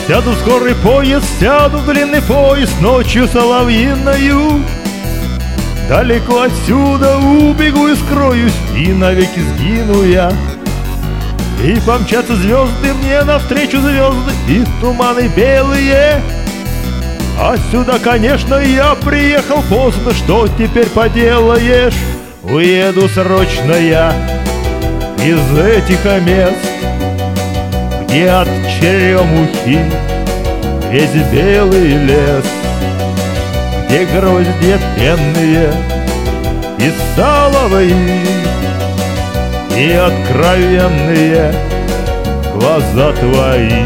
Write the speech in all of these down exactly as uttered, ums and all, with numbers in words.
Сяду в скорый поезд, сяду в длинный поезд ночью соловьиною. Далеко отсюда убегу и скроюсь, и навеки сгину я. И помчатся звезды мне навстречу, звезды и туманы белые. А сюда, конечно, я приехал поздно, что теперь поделаешь? Уеду срочно я из этих мест, где от черемухи весь белый лес, где гроздья пенные и столовые, и откровенные глаза твои.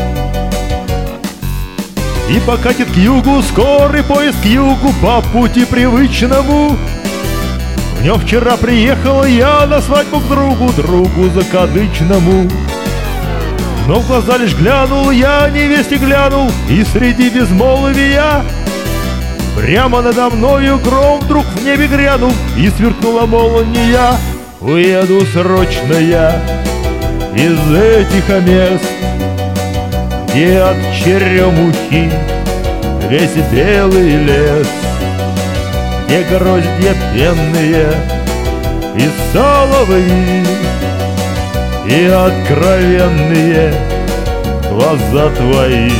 И покатит к югу скорый поезд, к югу по пути привычному. В нем вчера приехал я на свадьбу к другу, другу закадычному. Но в глаза лишь глянул я, невесте глянул, и среди безмолвия прямо надо мною гром вдруг в небе грянул, и сверкнула молния. Уеду срочно я из этих мест, где от черемухи весь белый лес, где гроздья пенные и соловьи, и откровенные глаза твои.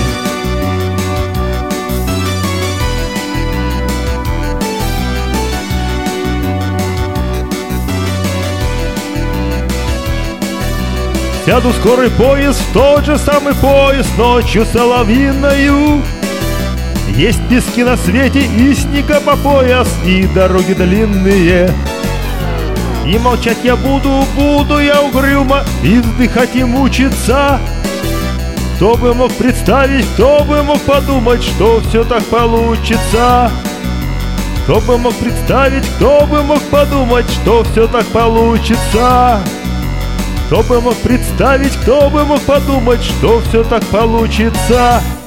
Сяду в скорый поезд, в тот же самый поезд ночью соловьиною. Есть пески на свете и снега по пояс, и дороги длинные. И молчать я буду, буду я угрюмо, и вздыхать и мучиться. Кто бы мог представить, кто бы мог подумать, что все так получится? Кто бы мог представить, кто бы мог подумать, что все так получится? Кто бы мог представить, кто бы мог подумать, что все так получится?